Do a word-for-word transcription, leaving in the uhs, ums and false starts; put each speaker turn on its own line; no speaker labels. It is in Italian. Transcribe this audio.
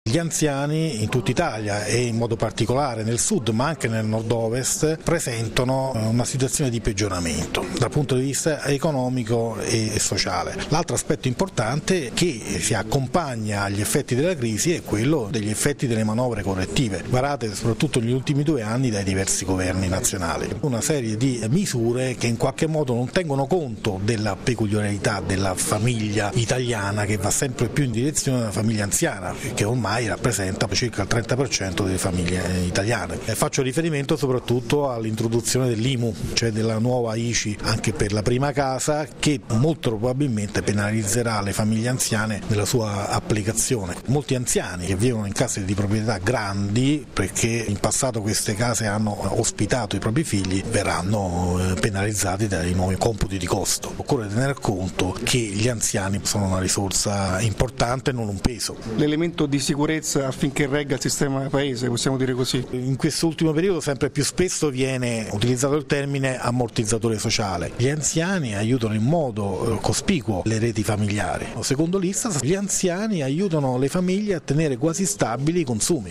Gli anziani in tutta Italia e in modo particolare nel sud ma anche nel nord-ovest presentano una situazione di peggioramento dal punto di vista economico e sociale. L'altro aspetto importante che si accompagna agli effetti della crisi è quello degli effetti delle manovre correttive varate soprattutto negli ultimi due anni dai diversi governi nazionali. Una serie di misure che in qualche modo non tengono conto della peculiarità della famiglia italiana che va sempre più in direzione della famiglia anziana, che ormai rappresenta circa il trenta per cento delle famiglie italiane. E faccio riferimento soprattutto all'introduzione dell'I M U, cioè della nuova I C I anche per la prima casa, che molto probabilmente penalizzerà le famiglie anziane nella sua applicazione. Molti anziani che vivono in case di proprietà grandi, perché in passato queste case hanno ospitato i propri figli, verranno penalizzati dai nuovi computi di costo. Occorre tener conto che gli anziani sono una risorsa importante e non un peso.
L'elemento di sicurezza affinché regga il sistema paese, possiamo dire così.
In quest'ultimo periodo sempre più spesso viene utilizzato il termine ammortizzatore sociale. Gli anziani aiutano in modo cospicuo le reti familiari. Secondo l'Istat, gli anziani aiutano le famiglie a tenere quasi stabili i consumi.